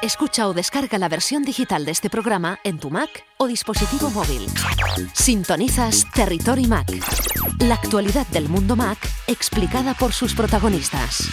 Escucha o descarga la versión digital de este programa en tu Mac o dispositivo móvil. Sintonizas Territory Mac, la actualidad del mundo Mac explicada por sus protagonistas.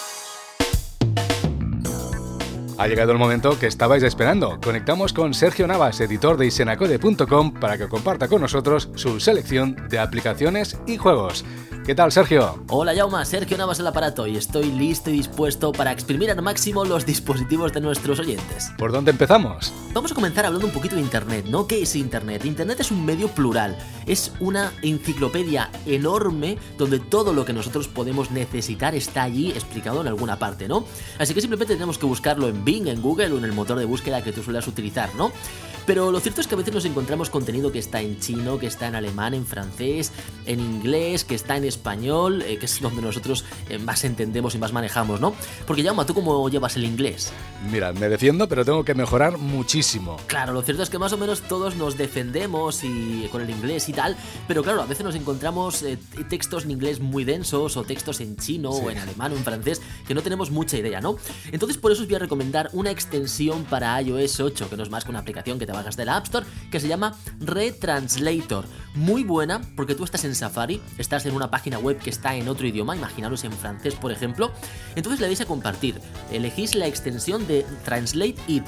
Ha llegado el momento que estabais esperando. Conectamos con Sergio Navas, editor de isenacode.com, para que comparta con nosotros su selección de aplicaciones y juegos. ¿Qué tal, Sergio? Hola, Jaume, Sergio Navas el aparato, y estoy listo y dispuesto para exprimir al máximo los dispositivos de nuestros oyentes. ¿Por dónde empezamos? Vamos a comenzar hablando un poquito de Internet, ¿no? ¿Qué es Internet? Internet es un medio plural, es una enciclopedia enorme donde todo lo que nosotros podemos necesitar está allí explicado en alguna parte, ¿no? Así que simplemente tenemos que buscarlo en Bing, en Google o en el motor de búsqueda que tú suelas utilizar, ¿no? Pero lo cierto es que a veces nos encontramos contenido que está en chino, que está en alemán, en francés, en inglés, que está en español, que es donde nosotros más entendemos y más manejamos, ¿no? Porque, Jaume, ¿tú cómo llevas el inglés? Mira, me defiendo, pero tengo que mejorar muchísimo. Claro, lo cierto es que más o menos todos nos defendemos y con el inglés y tal, pero claro, a veces nos encontramos textos en inglés muy densos o textos en chino o en alemán o en francés que no tenemos mucha idea, ¿no? Entonces por eso os voy a recomendar una extensión para iOS 8, que no es más que una aplicación que te bajas de la App Store, que se llama Retranslator. Muy buena, porque tú estás en Safari, estás en una página web que está en otro idioma, imaginaros en francés, por ejemplo, entonces le dais a compartir, elegís la extensión de Translate It.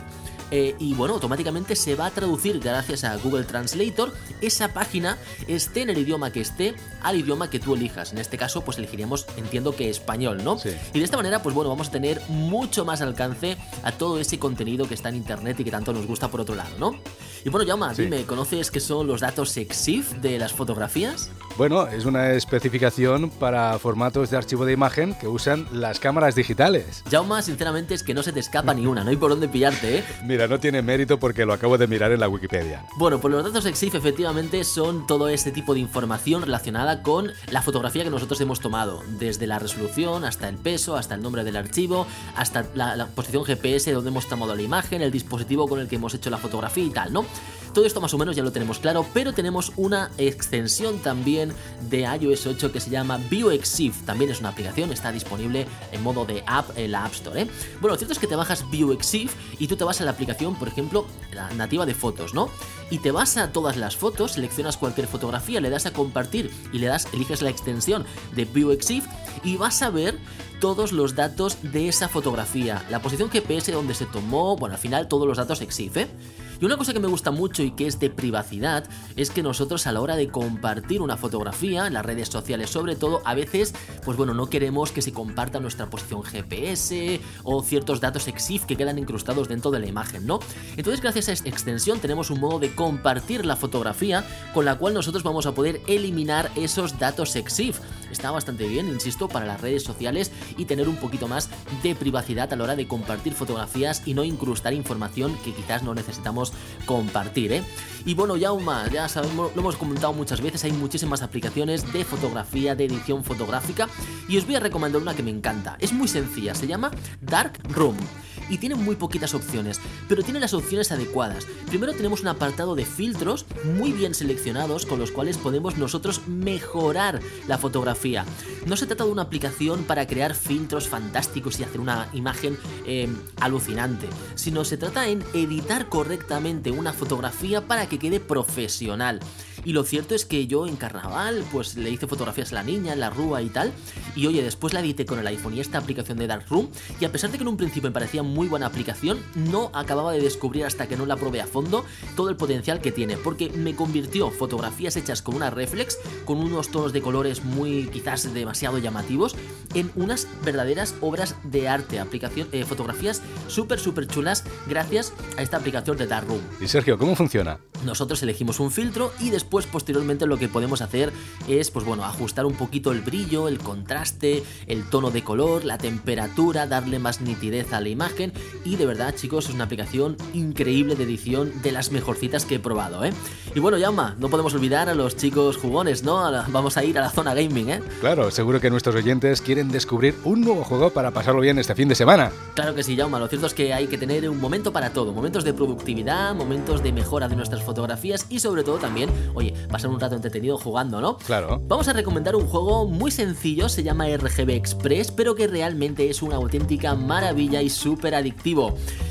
Y bueno, automáticamente se va a traducir gracias a Google Translator esa página, esté en el idioma que esté, al idioma que tú elijas. En este caso, pues elegiríamos, entiendo que español, ¿no? Sí. Y de esta manera, pues bueno, vamos a tener mucho más alcance a todo ese contenido que está en internet y que tanto nos gusta por otro lado, ¿no? Y bueno, Jaume, dime, ¿conoces qué son los datos EXIF de las fotografías? Bueno, es una especificación para formatos de archivo de imagen que usan las cámaras digitales. Jaume, sinceramente es que no se te escapa ni una, no hay por dónde pillarte, ¿eh? Mira, no tiene mérito porque lo acabo de mirar en la Wikipedia. Bueno, pues los datos EXIF efectivamente son todo este tipo de información relacionada con la fotografía que nosotros hemos tomado, desde la resolución hasta el peso, hasta el nombre del archivo, hasta la posición GPS donde hemos tomado la imagen, el dispositivo con el que hemos hecho la fotografía y tal, ¿no? Todo esto más o menos ya lo tenemos claro, pero tenemos una extensión también de iOS 8 que se llama ViewEXIF. También es una aplicación, está disponible en modo de app en la App Store, ¿eh? Bueno, lo cierto es que te bajas ViewEXIF y tú te vas a la aplicación, por ejemplo, la nativa de fotos, ¿no? Y te vas a todas las fotos, seleccionas cualquier fotografía, le das a compartir y eliges la extensión de ViewEXIF y vas a ver todos los datos de esa fotografía, la posición GPS donde se tomó, bueno, al final todos los datos EXIF, ¿eh? Y una cosa que me gusta mucho y que es de privacidad es que nosotros a la hora de compartir una fotografía en las redes sociales, sobre todo, a veces, pues bueno, no queremos que se comparta nuestra posición GPS o ciertos datos EXIF que quedan incrustados dentro de la imagen, ¿no? Entonces, gracias a esta extensión tenemos un modo de compartir la fotografía con la cual nosotros vamos a poder eliminar esos datos EXIF. Está bastante bien, insisto, para las redes sociales y tener un poquito más de privacidad a la hora de compartir fotografías y no incrustar información que quizás no necesitamos compartir, ¿eh? Y bueno, Jaume, ya sabemos, lo hemos comentado muchas veces, hay muchísimas aplicaciones de fotografía, de edición fotográfica, y os voy a recomendar una que me encanta. Es muy sencilla, se llama Darkroom y tiene muy poquitas opciones, pero tiene las opciones adecuadas. Primero tenemos un apartado de filtros muy bien seleccionados con los cuales podemos nosotros mejorar la fotografía. No se trata de una aplicación para crear filtros fantásticos y hacer una imagen alucinante, sino se trata en editar correctamente una fotografía para que quede profesional. Y lo cierto es que yo en carnaval pues le hice fotografías a la niña en la rúa y tal, y oye, después la edité con el iPhone y esta aplicación de Darkroom, y a pesar de que en un principio me parecía muy buena aplicación, no acababa de descubrir hasta que no la probé a fondo todo el potencial que tiene, porque me convirtió fotografías hechas con una reflex, con unos tonos de colores muy quizás demasiado llamativos, en unas verdaderas obras de arte, fotografías súper chulas gracias a esta aplicación de Darkroom. Y Sergio, ¿cómo funciona? Nosotros elegimos un filtro y después posteriormente lo que podemos hacer es, pues bueno, ajustar un poquito el brillo, el contraste, el tono de color, la temperatura, darle más nitidez a la imagen, y de verdad, chicos, es una aplicación increíble de edición, de las mejorcitas que he probado, ¿eh? Y bueno, Jaume, no podemos olvidar a los chicos jugones, ¿no? Vamos a ir a la zona gaming, ¿eh? Claro, seguro que nuestros oyentes quieren descubrir un nuevo juego para pasarlo bien este fin de semana. Claro que sí, Jaume, lo cierto es que hay que tener un momento para todo, momentos de productividad, momentos de mejora de nuestras fotografías y sobre todo también, oye, pasar un rato entretenido jugando, ¿no? Claro. Vamos a recomendar un juego muy sencillo, se llama RGB Express, pero que realmente es una auténtica maravilla y súper adictivo.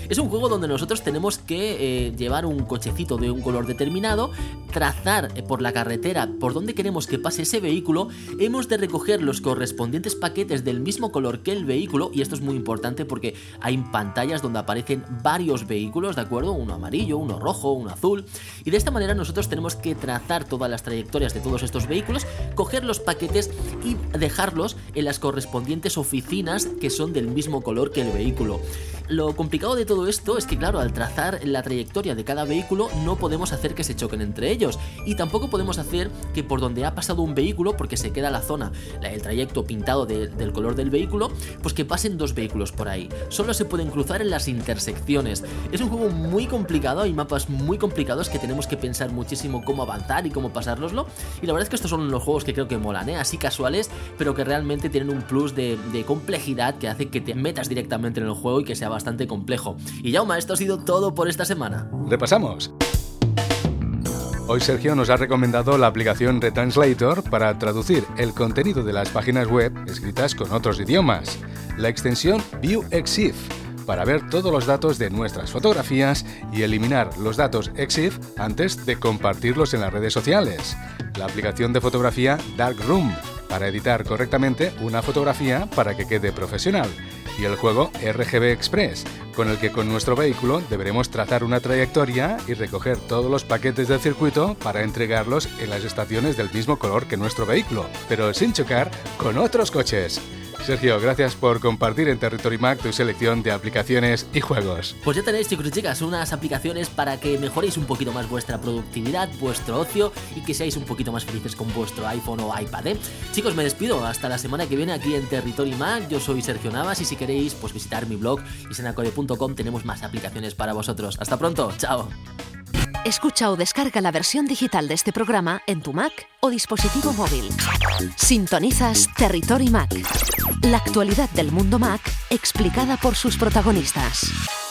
Es un juego donde nosotros tenemos que llevar un cochecito de un color determinado, trazar por la carretera por donde queremos que pase ese vehículo, hemos de recoger los correspondientes paquetes del mismo color que el vehículo, y esto es muy importante porque hay pantallas donde aparecen varios vehículos, ¿de acuerdo? Uno amarillo, uno rojo, uno azul, y de esta manera nosotros tenemos que trazar todas las trayectorias de todos estos vehículos, coger los paquetes y dejarlos en las correspondientes oficinas que son del mismo color que el vehículo. Lo complicado de todo esto es que, claro, al trazar la trayectoria de cada vehículo no podemos hacer que se choquen entre ellos, y tampoco podemos hacer que por donde ha pasado un vehículo, porque se queda la zona, el trayecto pintado del color del vehículo, pues que pasen dos vehículos por ahí. Solo se pueden cruzar en las intersecciones. Es un juego muy complicado, hay mapas muy complicados que tenemos que pensar muchísimo cómo avanzar y cómo pasárnoslo, y la verdad es que estos son los juegos que creo que molan, así casuales, pero que realmente tienen un plus de complejidad que hace que te metas directamente en el juego y que sea bastante complejo. Y Jaume, esto ha sido todo por esta semana. Repasamos. Hoy Sergio nos ha recomendado la aplicación Retranslator para traducir el contenido de las páginas web escritas con otros idiomas, la extensión ViewExif para ver todos los datos de nuestras fotografías y eliminar los datos EXIF antes de compartirlos en las redes sociales, la aplicación de fotografía Darkroom para editar correctamente una fotografía para que quede profesional, y el juego RGB Express, con el que con nuestro vehículo deberemos trazar una trayectoria y recoger todos los paquetes del circuito para entregarlos en las estaciones del mismo color que nuestro vehículo, pero sin chocar con otros coches. Sergio, gracias por compartir en Territory Mac tu selección de aplicaciones y juegos. Pues ya tenéis, chicos y chicas, unas aplicaciones para que mejoréis un poquito más vuestra productividad, vuestro ocio, y que seáis un poquito más felices con vuestro iPhone o iPad, Chicos, me despido hasta la semana que viene aquí en Territory Mac. Yo soy Sergio Navas y si queréis, pues visitar mi blog isenacode.com, tenemos más aplicaciones para vosotros. Hasta pronto, chao. Escucha o descarga la versión digital de este programa en tu Mac o dispositivo móvil. Sintonizas Territory Mac, la actualidad del mundo Mac explicada por sus protagonistas.